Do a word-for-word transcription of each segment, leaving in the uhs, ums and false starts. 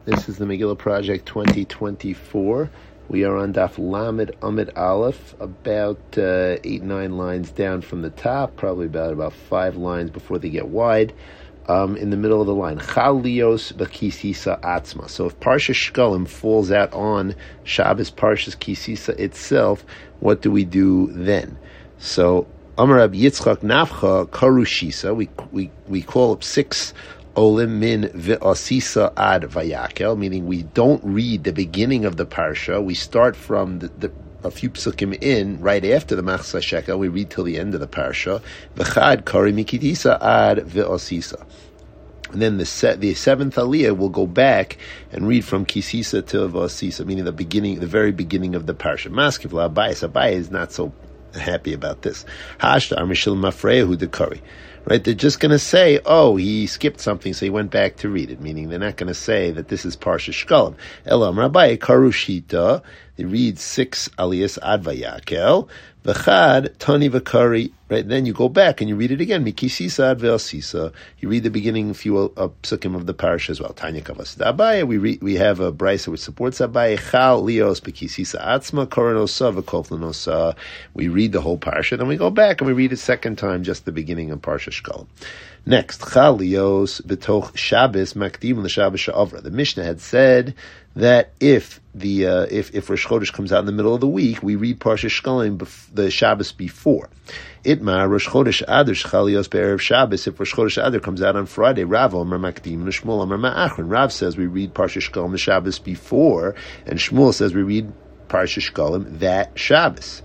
This is the Megillah Project twenty twenty-four. We are on Daf Lamed Amid Aleph, about uh, eight, nine lines down from the top, probably about about five lines before they get wide. Um, in the middle of the line, Chal Lios B'Kisisa Atzma. So if Parsha Shkalim falls out on Shabbos Parshas Kisisa itself, what do we do then? So Amar Rabbi Yitzchak Nafcha Karushisa. We we we call up six Olim min v'asisa ad vayakel, meaning we don't read the beginning of the parsha. We start from the, the a few psukim in right after the machzah shekel. We read till the end of the parsha. V'chad kari mikitisa ad v'asisa. And then the set, the seventh aliyah will go back and read from kisisa to v'asisa, meaning the beginning, the very beginning of the parsha. Maskiv la Abayis. Abayis is not so happy about this. Hashta armishil mafreyahu dekari. Right, they're just going to say, oh, he skipped something, so he went back to read it, meaning they're not going to say that this is Parsha Shkalim. Elam Rabbi Karushita, they read six aliyas ad vayakel, v'chad tani v'kari, right, then you go back and you read it again, mikisisa ad ve'asisa, you read the beginning few uh, psukim of the Parsha as well, Tanya Kavas Abaye, we re- we have a brisa which supports Abaye, Chal lios b'kisisa atzma, koranosa v'koflanosa, we read the whole Parsha, then we go back and we read it second time, just the beginning of Parsha Shkalim. Next, Chal lios b'toch Shabbos makdim l'Shabbos she'avra. The Mishnah had said that if the uh, if if Rosh Chodesh comes out in the middle of the week, we read Parsha Shkalim bef- the Shabbos before. Itma Rosh Chodesh Adar Shchal lios be'erev Shabbos. If Rosh Chodesh Adar comes out on Friday, Rav Omer makdim l'Shmuel Omer ma'achron. Rav says we read Parsha Shkalim the Shabbos before, and Shmuel says we read Parsha Shkalim that Shabbos.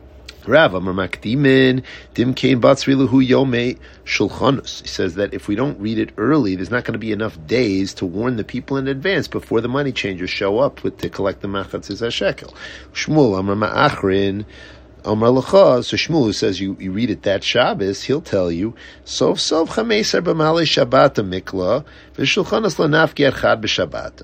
Rav Amar Makdimin Dim Kain Batzri Lahu Yomei Shulchanus. He says that if we don't read it early, there's not going to be enough days to warn the people in advance before the money changers show up with, to collect the Machatzis HaShekel. Shmuel Amar Ma'achrin Amar L'cha. So Shmuel says you, you read it that Shabbos, he'll tell you Sof Sof Chameser B'Malei Shabbata Mikla V'Shulchanus L'Nafki Echad B'Shabbata.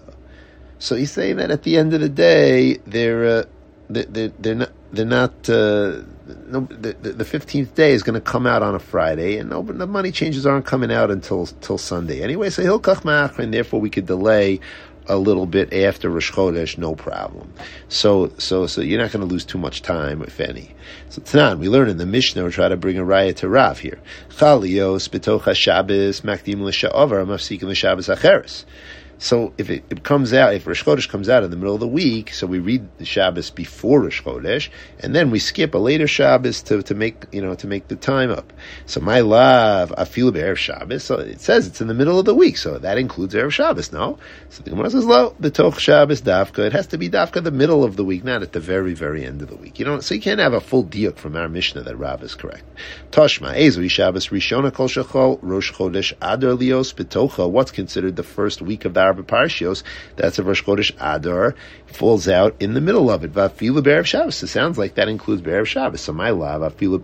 So he's saying that at the end of the day, they're uh, they're, they're, they're not they're not. Uh, no, the, the fifteenth day is going to come out on a Friday, and no, the money changes aren't coming out until till Sunday anyway. So he'll kach ma'achrin, and therefore we could delay a little bit after Rosh Chodesh, no problem. So, so, so you're not going to lose too much time, if any. So Tanan, we learn in the Mishnah, we try to bring a raya to Rav here. Chalios b'toch haShabbos makdim l'sha'avar mafsikim l'Shabbos acheres. So if it, it comes out, if Rosh Chodesh comes out in the middle of the week, so we read the Shabbos before Rosh Chodesh, and then we skip a later Shabbos to, to make, you know, to make the time up. So my love, afilu be'erev Shabbos, so it says it's in the middle of the week, so that includes Erev Shabbos, no? So the Gemara says, lo, b'toch Shabbos dafka, it has to be dafka the middle of the week, not at the very, very end of the week. You know, so you can't have a full diuk from our Mishnah that Rav is correct. Toshma, Ezri Shabbos, Rishona kol shechol, Rosh Chodesh, Adar lios, b'tocha, what's considered the first week of the Arba Parshios, that's a Rosh Chodesh Adar, falls out in the middle of it. Vafilu be'erev Shabbos. It sounds like that includes be'erev Shabbos. So my love, afilu,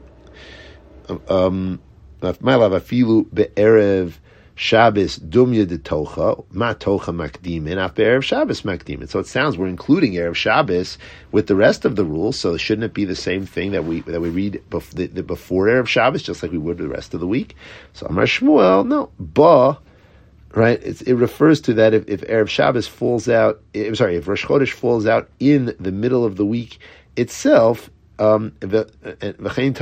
um, my love, afilu be'erev Shabbos dumya de tocha, ma tocha makdimin, af be'erev Shabbos makdimin. So it sounds we're including erev Shabbos with the rest of the rules. So shouldn't it be the same thing that we that we read bef- the, the before erev Shabbos, just like we would the rest of the week? So Amar Shmuel, no, ba. Right, it's, it refers to that if, if Erev Shabbos falls out, I'm sorry, if Rosh Chodesh falls out in the middle of the week itself, um, so he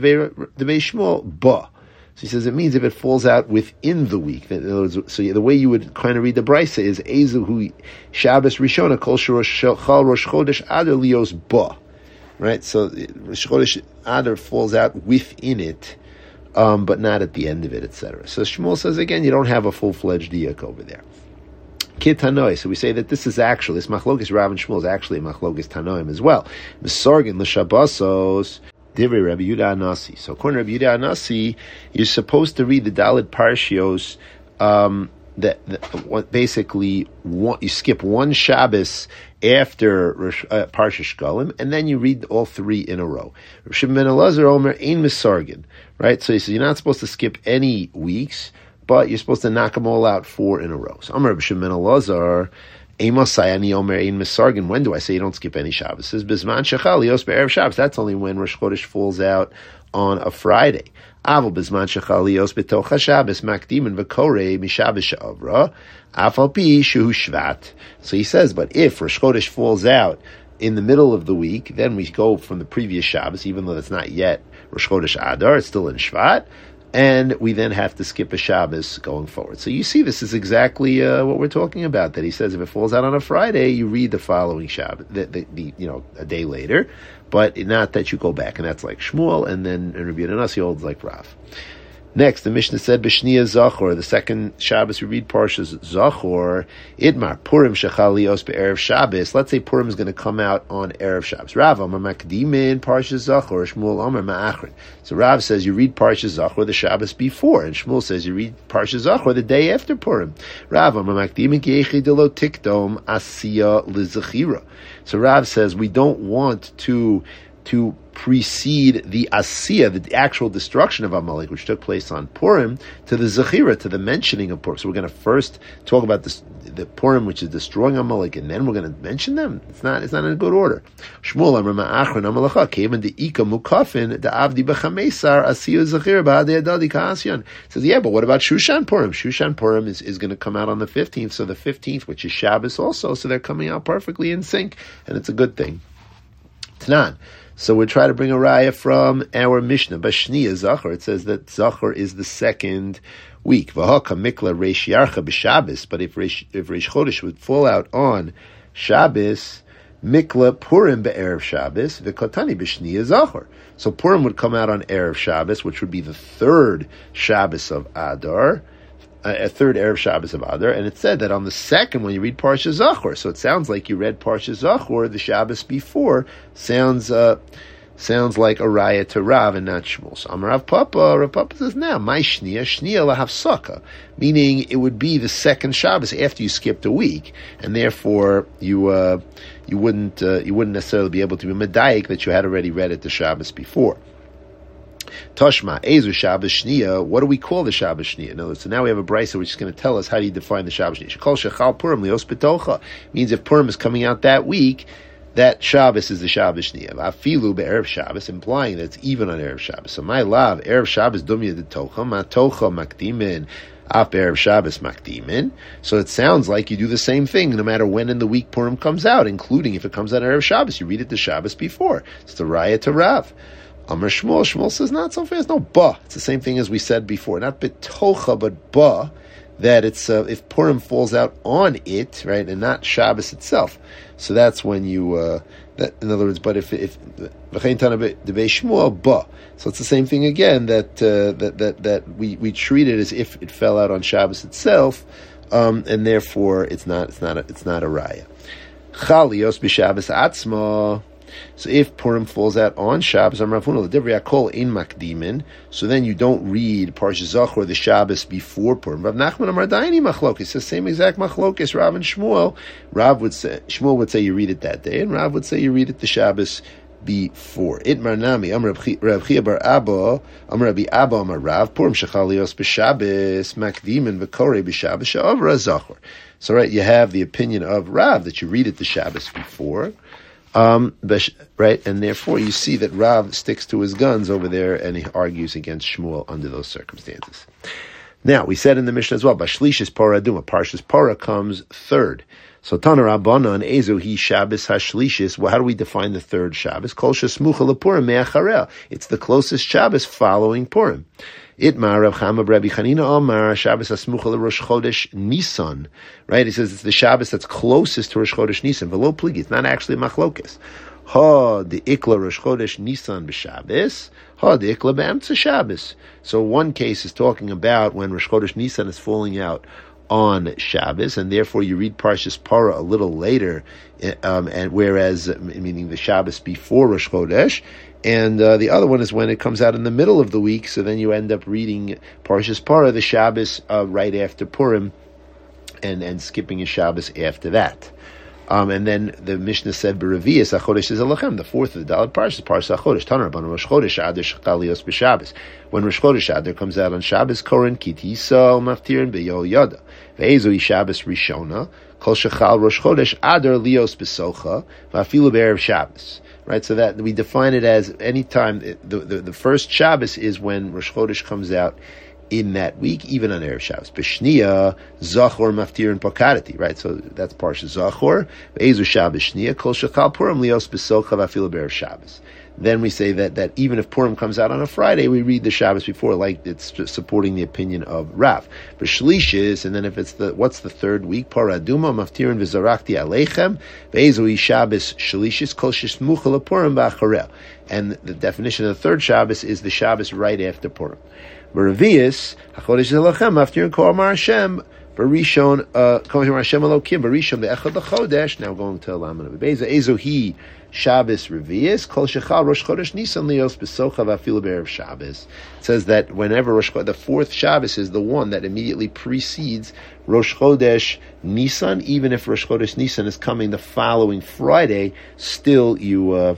says it means if it falls out within the week. In other words, so the way you would kind of read the brisa is Ezuhu Shabbos Rishona Kol Chal Rosh Chodesh Adar Lios Ba. Right, so Rosh Chodesh Adar falls out within it. Um, but not at the end of it, et cetera. So Shmuel says again, you don't have a full-fledged diak over there. Kit Tanoi. So we say that this is actually this machlokes Rav and Shmuel is actually a machlokes Tanoim as well. Misorgin l'Shabbosos divrei Rabbi Yehuda Anasi. So according to Rabbi Yehuda Anasi, you're supposed to read the Dalit Parshios. Um, that, that what basically one, you skip one Shabbos after uh, Parsha Shkalim, and then you read all three in a row. Rav Shimon ben Elazar Omer ein misargin, right? So he says you're not supposed to skip any weeks, but you're supposed to knock them all out four in a row. So Amar Rav Shimon ben Elazar, Amosai ani omer ein misargin. When do I say you don't skip any Shabbos? It says bisman shechal lios be'erev Shabbos. That's only when Rosh Chodesh falls out on a Friday. Aval bisman shechal lios betocha Shabbos makdimin v'korei mishabbos she'avra afal pi shu shvat. So he says, but if Rosh Chodesh falls out in the middle of the week, then we go from the previous Shabbos, even though it's not yet Rosh Chodesh Adar, it's still in Shvat, and we then have to skip a Shabbos going forward. So you see, this is exactly uh, what we're talking about. That he says, if it falls out on a Friday, you read the following Shabbos, the, the, the you know, a day later, but not that you go back, and that's like Shmuel, and then Rabbi Yonasan holds like Rav. Next, the Mishnah said, B'shniya Zachor, the second Shabbos we read Parshas Zachor, Idmar, Purim Shechalios Be'erev Shabbos. Let's say Purim is going to come out on Erev Shabbos. Rav, Amar Makdimin, Parshas Zachor, Shmuel Amar Ma'achrin. So Rav says you read Parshas Zachor the Shabbos before, and Shmuel says you read Parshas Zachor the day after Purim. Rav, Amar Makdimin Ki'echi Delo Tikdom Asiya L'Zechira. So Rav says we don't want to to precede the Asiya, the actual destruction of Amalek, which took place on Purim, to the Zechira, to the mentioning of Purim. So we're going to first talk about this, the Purim, which is destroying Amalek, and then we're going to mention them. It's not, it's not in a good order. Shmuel Amar Ma'achron Amalecha Kevan the Ika Mukafin the Avdi B'Chamesar Asiya Zechira Ba'adei Adadi Ka'asyan. Says, yeah, but what about Shushan Purim? Shushan Purim is, is going to come out on the fifteenth, so the fifteenth, which is Shabbos also, so they're coming out perfectly in sync, and it's a good thing. Tanan. So we'll try to bring a raya from our Mishnah. Bashniya Zachor, it says that Zachor is the second week. V'haka mikla reish yarcha b'Shabbos. But if reish, if reish Chodesh would fall out on Shabbos, mikla Purim be'erev Shabbos, v'kotani b'shniya Zachor. So Purim would come out on Erev Shabbos, which would be the third Shabbos of Adar, a third Erev Shabbos of Adar, and it said that on the second one you read Parsha Zachor. So it sounds like you read Parsha Zachor the Shabbos before. Sounds uh, sounds like a raya to Rav and not Shmuel. So Amar Rav Papa, Rav Papa says, now, my shniya, shniya lahavsaka, meaning it would be the second Shabbos after you skipped a week, and therefore you uh, you wouldn't uh, you wouldn't necessarily be able to be medayik that you had already read it the Shabbos before. Toshma, Ezu Shabbos Shniya, what do we call the Shabbos Shniya? No, so now we have a brisa which is going to tell us how do you define the Shabbos Shniya. Shekol Shechal Purim Lios B'tocha means if Purim is coming out that week, that Shabbos is the Shabbos Shniya. Afilu be'erev Shabbos, implying that it's even on Erev Shabbos. So my love, Erev Shabbos Dumya D'tocha, Ma Tocha Makdimin, Af Erev Shabbos Makdimin. So it sounds like you do the same thing no matter when in the week Purim comes out, including if it comes out Erev Shabbos. You read it the Shabbos before. It's the Raya to Rav. Amar Shmuel, Shmuel says not so fast. No, ba. It's the same thing as we said before. Not betocha, but ba. That it's uh, if Purim falls out on it, right, and not Shabbos itself. So that's when you. Uh, that, in other words, but if if v'chein tana debei Shmuel ba. So it's the same thing again. That uh, that that that we, we treat it as if it fell out on Shabbos itself, um, and therefore it's not it's not a, it's not a raya. Chalios b'Shabbos atzma. So if Purim falls out on Shabbos, so then you don't read Parshas Zachor the Shabbos before Purim. Rav Nachman Amar Daini Machlokes, it's the same exact Machlokes. Rav and Shmuel. Rav would say Shmuel would say you read it that day, and Rav would say you read it the Shabbos before. Itmar Nami Amar Rav Chia bar Abba Amar Rabbi Abba Amar Rav Purim Shechalios b'Shabbos Makdimin v'Korei b'Shabbos She'avra Zachor. So right, you have the opinion of Rav that you read it the Shabbos before. Um, right, and therefore you see that Rav sticks to his guns over there, and he argues against Shmuel under those circumstances. Now we said in the Mishnah as well, Bashlishis Parah Aduma, Parshas Parah comes third. So Tana Rabbanan Ezo Hi Shabbos Hashlishis. Well, how do we define the third Shabbos? Kol Shesmucha LePurim Me'acharel. It's the closest Shabbos following Purim. Itmar Rav Chama Rabbi Chanina Amar Shabbos Hasmucha LeRosh Chodesh Nisan. Right? He says it's the Shabbos that's closest to Rosh Chodesh Nisan. V'lo pligi. It's not actually a machlokes. Ha the Ikla Rosh Chodesh Nisan b'Shabbos. Ha the Ikla b'Emtza Shabbos. So one case is talking about when Rosh Chodesh Nisan is falling out on Shabbos, and therefore you read Parshas Parah a little later, um, and whereas meaning the Shabbos before Rosh Chodesh. And uh, the other one is when it comes out in the middle of the week, so then you end up reading Parshas Parah, the Shabbos, uh, right after Purim, and, and skipping a Shabbos after that. Um, and then the Mishnah said, "B'Revius Achodesh is Elachem." The fourth of the Dalet Parshas, Parsha Achodesh. Tanar Rabbanan Rosh Chodesh Adar Shechalios b'Shabbos. When Rosh Chodesh Adar comes out on Shabbos, Koren Kitisa Maftirin B'Yol Yada. Ve'ezoi Shabbos Rishona Kol Shechal Rosh Chodesh Adar Lios B'Socha Va'afilu B'Erev Shabbos. Right, so that we define it as any time the, the the first Shabbos is when Rosh Chodesh comes out in that week, even on Erev Shabbos. B'Shniya, Zachor Maftir and Pokadati, right? So that's Parsha Zachor. Ve'ezu Shabbos Shniya, Kol Shechal Purim Lios B'Socha V'afilu B'Erev Shabbos. Then we say that, that even if Purim comes out on a Friday, we read the Shabbos before, like it's just supporting the opinion of Rav. B'Shlishis, and then if it's the, what's the third week? Paraduma, Maftirin V'Zarakti Aleichem, Ve'ezui Shabbos Shlishis, Kol Shesmucha LePurim B'Acharel. And the definition of the third Shabbos is the Shabbos right after Purim. B'Revius, HaChodesh Zelachem, Maftirin Kol Amar Hashem, Barishon, uh, Kol Amar Hashem Elokim, Barishon Be'echad L'Chodesh, now going to Laman B'Beza, Ezohi, Shabbos Revius, Kol Shechal Rosh Chodesh Nisan Lios B'Socha V'Afilu B'Erev Shabbos. It says that whenever Rosh Chodesh, the fourth Shabbos is the one that immediately precedes Rosh Chodesh Nisan, even if Rosh Chodesh Nisan is coming the following Friday, still you, uh,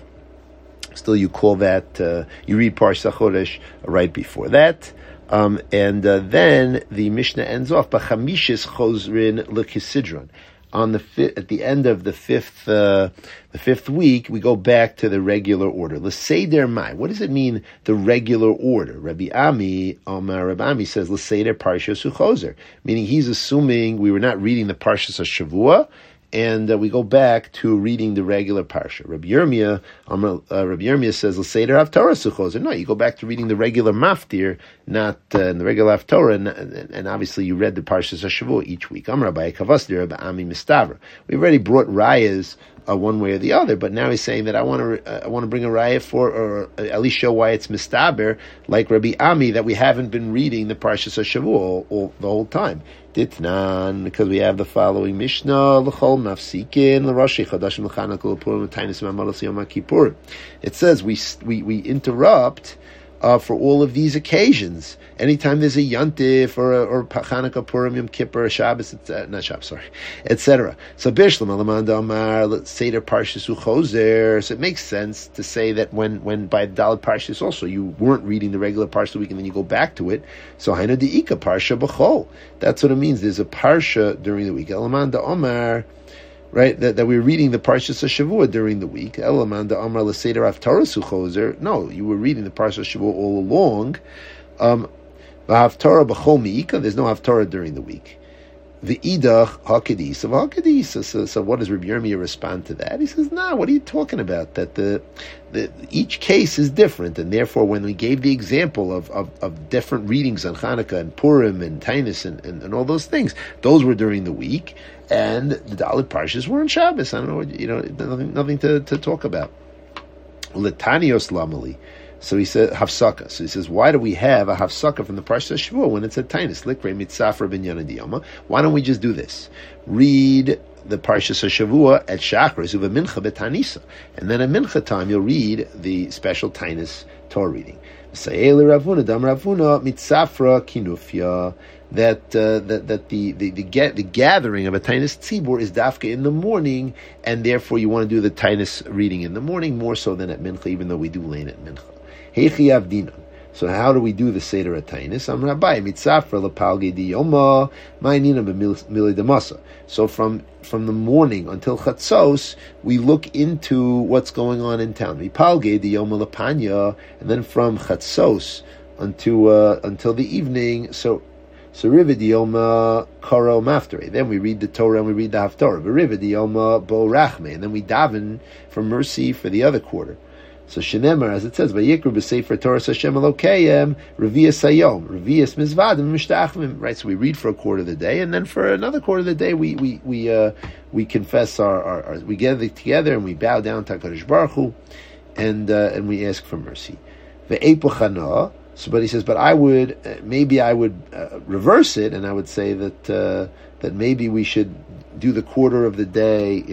still you call that, uh, you read Parsha Chodesh right before that. Um, and uh, then the Mishnah ends off, B'Chamishis Chozrin L'Kisidron. On the fi- at the end of the fifth uh, the fifth week, we go back to the regular order. L'seder mai. What does it mean? The regular order. Rabbi Ami, Omar Rabbi Ami says L'seder Parshas Uchozer, meaning he's assuming we were not reading the Parshas Shavua, and uh, we go back to reading the regular parsha. Rabbi Yirmiyah, um, uh, Rabbi Yirmiyah says, "L'seder Haftorah Suchozer." No, you go back to reading the regular maftir, not uh, the regular Haftorah, and, and, and obviously you read the parshas Shavua each week. Amar Rabbi Kavasdi Rabbi Ami Mistavra. We've already brought rayas uh, one way or the other, but now he's saying that I want to uh, I want to bring a raya for, or at least show why it's mistaber, like Rabbi Ami, that we haven't been reading the parshas Shavua all, all, the whole time. Ditnan, because we have the following Mishnah, L'chol mafsikin l'rashi chadashim l'chanukah l'purim l'tainis v'amalos yom kippur. It says we we we interrupt uh, for all of these occasions. Anytime there's a Yantif or a, or Chanukah, Purim, Yom Kippur, Shabbos, uh, not Shabbos, sorry, et cetera. So Bishlam Alamanda Amar, let's say the Parshas Uchozer. So it makes sense to say that when when by Dalet Parshas also you weren't reading the regular Parsha week and then you go back to it. So Haina Deika Parsha B'chol. That's what it means. There's a Parsha during the week. Alamanda Amar. Right, that, that we're reading the Parshas Shavua during the week. Elamanda Amar L'Seder Haftarah Suchozer. No, you were reading the Parshas Shavua all along. Um, Haftarah B'chol Mi'ika. There's no Haftarah during the week. The Idach Hakadisa Hakadisa. So, so what does Rabbi Yirmiyah respond to that? He says, "No, nah, what are you talking about? That the, the each case is different, and therefore, when we gave the example of, of, of different readings on Hanukkah and Purim and Tainus and, and, and all those things, those were during the week, and the Dalet Parshas were on Shabbos. I don't know, what, you know, nothing, nothing to, to talk about." Letanios Lamali. So he said Hafsaka. So he says, why do we have a Hafsaka from the Parsha Shavua when it's a Tainus? Likre Mitzafra Ben Yanadiyama. Why don't we just do this? Read the Parsha Shavua at Shachris uva Mincha betanisa, and then at Mincha time you'll read the special Tainus Torah reading. Sayeli Ravuna Dam Ravuna Mitzafra Kinufya. That uh, that that the the the, get, the gathering of a Tainus Tzibur is dafka in the morning, and therefore you want to do the Tainus reading in the morning more so than at Mincha, even though we do lane at Mincha. Heichi Avdina. So how do we do the Seder at Tainus? Am Rabbi Mitzafra Lepalge Diyoma Ma'inina B'Mili Demasa. So from from the morning until Chatzos, we look into what's going on in town. Mipalge Diyoma Lepanya, and then from Chatzos until uh, until the evening. So. So Rividiyoma Karo Maftare. Then we read the Torah and we read the Haftarah. Rividiyoma Bo Rachme. And then we daven for mercy for the other quarter. So Shenemar, as it says, Vayikru b'Sefer Torah Hashem Elokayim, Revias Hayom, Revias Mizvadim, Mishtachmim. Right, so we read for a quarter of the day, and then for another quarter of the day, we we we uh, we confess our, our, our we gather together and we bow down to HaKadosh Baruch Hu, and uh, and we ask for mercy. Ve'epochana. So, but he says, but I would, uh, maybe I would uh, reverse it, and I would say that uh, that maybe we should do the quarter of the day, you know,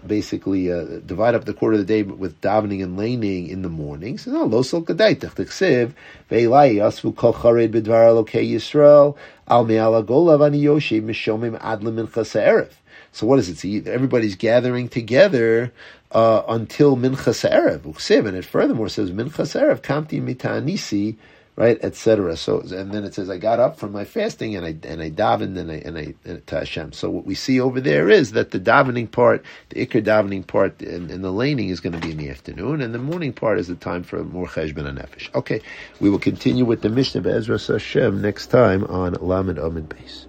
basically uh, divide up the quarter of the day with davening and laning in the morning. So no, lo sol kadaitach t'chsev ve'ilai yasvu kol chared b'dvar alokei Yisrael al me'ala golav ani yoshev mishomim ad leminchas ha'erev. So what is it? See, everybody's gathering together uh, until minchas ha'erev. Uchsev, and it furthermore says minchas ha'erev kamti mita'anisi, right, et cetera. So, and then it says, I got up from my fasting and I and I davened and I and I and to Hashem. So what we see over there is that the davening part, the ikr davening part, and, and the laning is going to be in the afternoon, and the morning part is the time for more cheshbon and nefesh. Okay, we will continue with the Mishnah Be'ezras Hashem next time on Lamed Amid Beis.